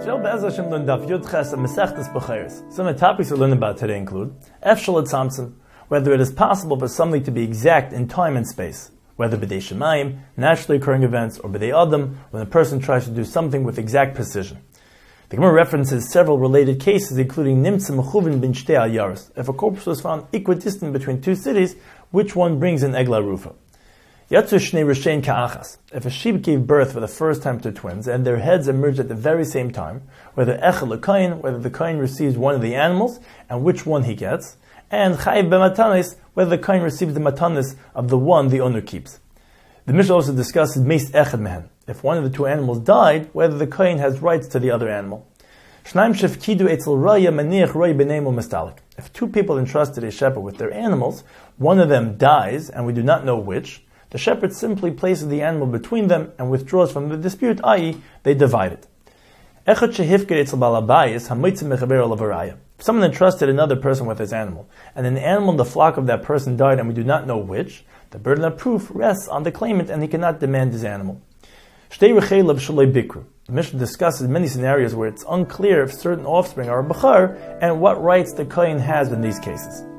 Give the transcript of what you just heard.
Some of the topics we'll learn about today include Efshel Tzamtzum, whether it is possible for something to be exact in time and space, whether b'dei shemayim, naturally occurring events, or b'dei adam, when a person tries to do something with exact precision. The Gemara references several related cases, including Nimtza Mechuvin bin Shtei al Yaros. If a corpse was found equidistant between two cities, which one brings an Egla Rufa? Yatzu Shnei Rishein Ka'achas. If a sheep gave birth for the first time to twins, and their heads emerged at the very same time, whether Echel L'Kayin, whether the Kayin receives one of the animals, and which one he gets, and Chayiv B'Matanis, whether the Kayin receives the Matanis of the one the owner keeps. The Mishnah also discusses Meis Echad Mehen. If one of the two animals died, whether the Kayin has rights to the other animal. Shnaim Shefkidu Eitzel Raya Maniach Raya B'Neim Mistalik. If two people entrusted a shepherd with their animals, one of them dies, and we do not know which, the shepherd simply places the animal between them and withdraws from the dispute, i.e., they divide it. If someone entrusted another person with his animal, and an animal in the flock of that person died and we do not know which, the burden of proof rests on the claimant and he cannot demand his animal. The Mishnah discusses many scenarios where it's unclear if certain offspring are a bachar and what rights the kohen has in these cases.